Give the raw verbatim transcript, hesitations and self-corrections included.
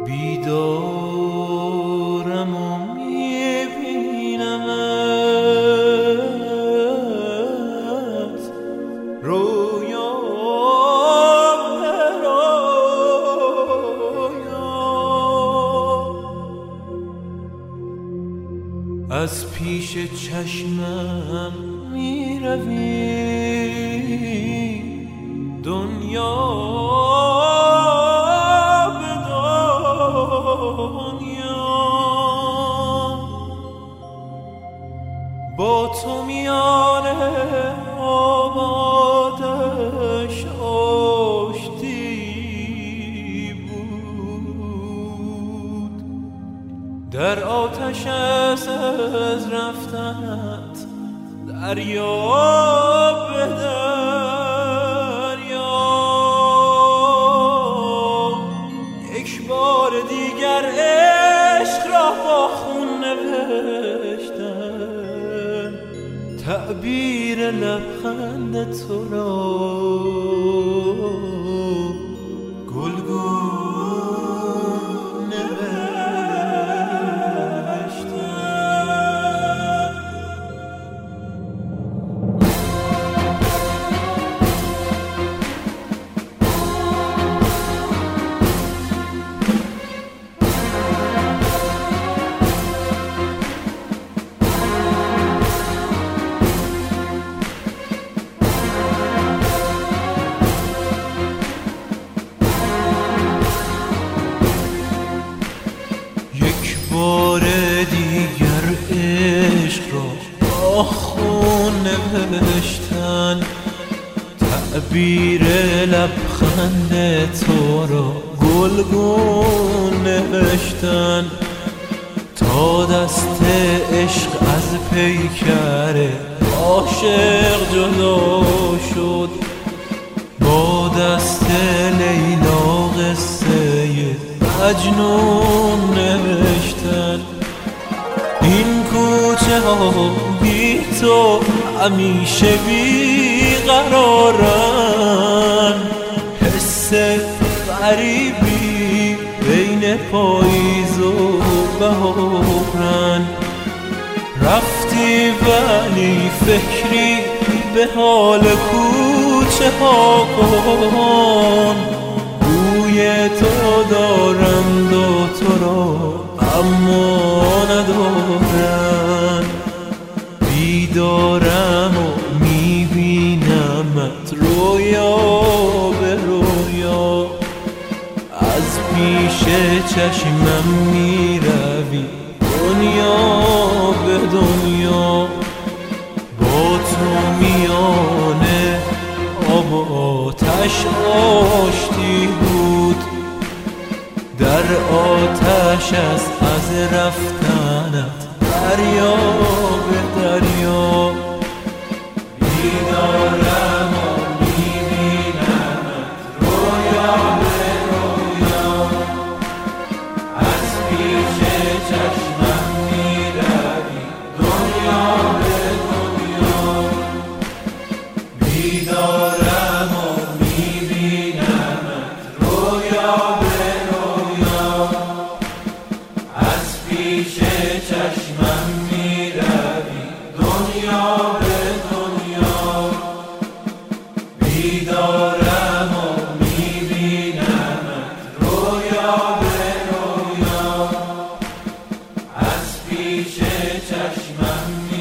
بیدارم و میبینمت رویا به رویا، از پیش چشمم میروی دنیا به دنیا، با تو میان آبادش آشتی بود، در آتش از رفتنت دریا به دریا، یک بار دیگر عشق را با خون نوشتن، تعبیر لبخند تو را گلگون بار دیگر عشق را با خون نوشتن، تعبیر لبخند تو را گلگون نوشتن، تا دست عشق از پیکر عاشق جدا شد، با دست لیلا قصه مجنون نوشتن. این کوچه ها بی تو همیشه بی قرارن، حس غریبی بین پاییز و بهارن، رفتی ولی فکری به حال کوچه ها کن، بوی تو دارند و تو را اما ندارن، بیدارم و میبینمت رویا به رویا، از پیش چشمم میروی دنیا به دنیا، با تو میانه آب و آتش آشتی بود، در آتش است از رفتنت دریا به دریا، بیدارم و میبینمت رویا به رویا، از پیش چشمم میروی دنیا به دنیا، بیدارم و میبینمت رویا به رویا، از پیش چشمم میروی دنیا به دنیا، بیدارم و میبینمت رویا به رویا، از پیش چشمم